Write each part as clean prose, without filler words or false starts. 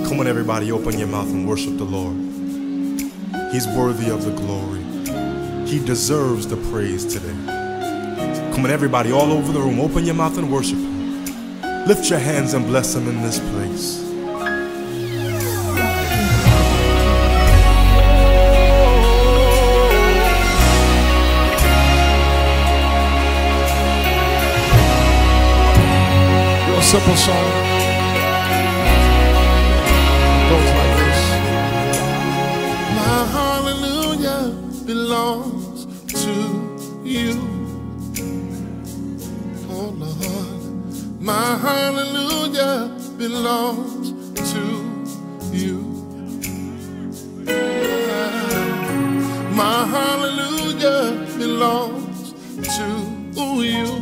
Come on, everybody, open your mouth and worship the Lord. He's worthy of the glory. He deserves the praise today. Come on, everybody, all over the room, open your mouth and worship Him. Lift your hands and bless Him in this place. Real simple song. It goes like this. My hallelujah belongs to you. Oh Lord, my hallelujah belongs to you. My hallelujah belongs to you.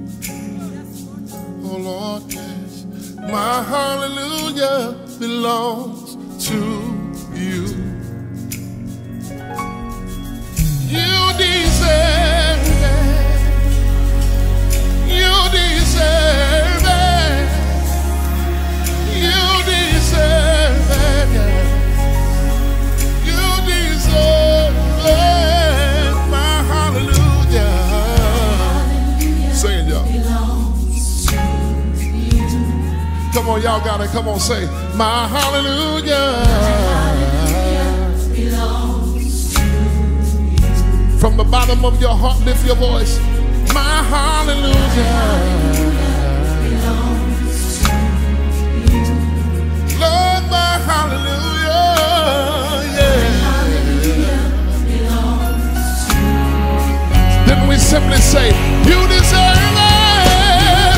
Oh Lord, yes, my hallelujah belongs to you. You deserve it. You deserve it. You deserve it. You deserve it. My hallelujah. Say it, y'all. Come on, y'all got it. Come on, say, my hallelujah. From the bottom of your heart, lift your voice. My hallelujah. Lord, my hallelujah. Yeah. Then we simply say, you deserve it.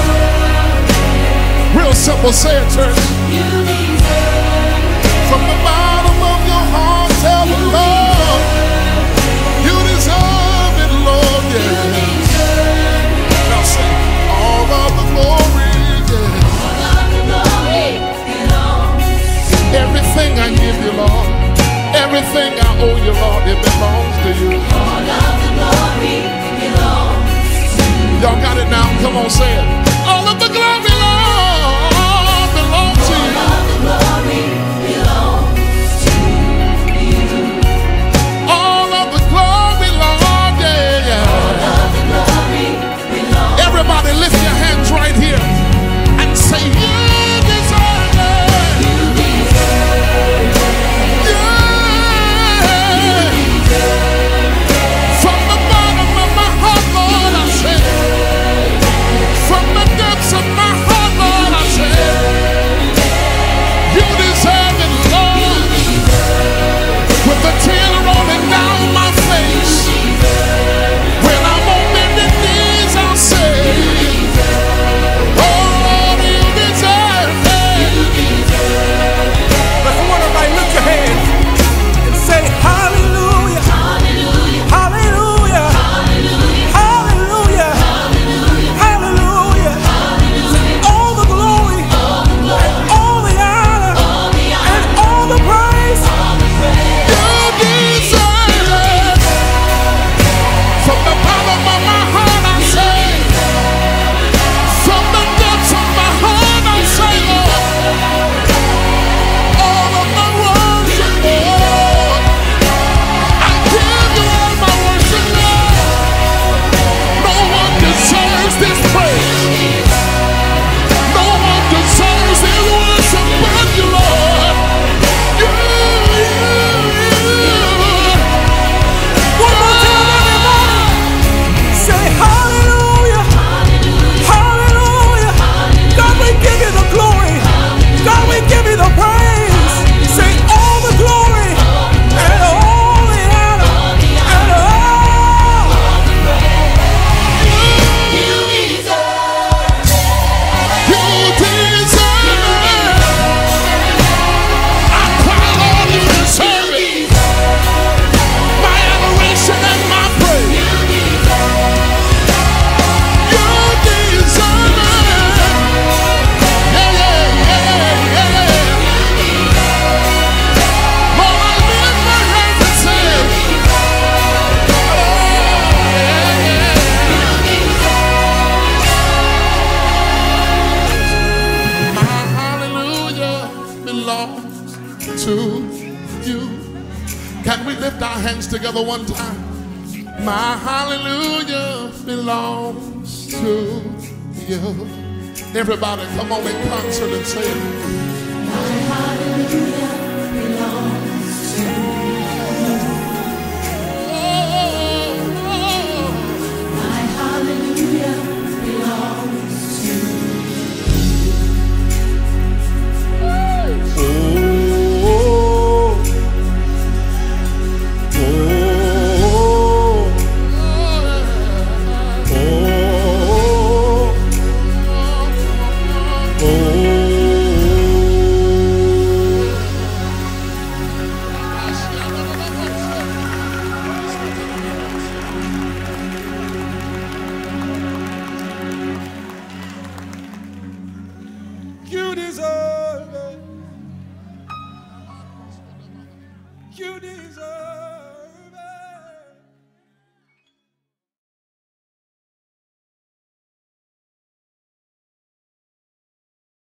Real simple, say it, church. You deserve it. From the bottom of your heart, tell the Lord, you deserve it, Lord, yeah. Now say, all of the glory, yeah. All of the glory belongs to you. Everything I give you, Lord, everything I owe you, Lord, it belongs to you. All of the glory belongs to you. Y'all got it now? Come on, say it. All of the glory, Lord, belongs to you. All of the glory belongs to you. hands together one time. My hallelujah belongs to you. Everybody, come on in concert and say it. My hallelujah belongs to you. My hallelujah belongs to You deserve it. You deserve it.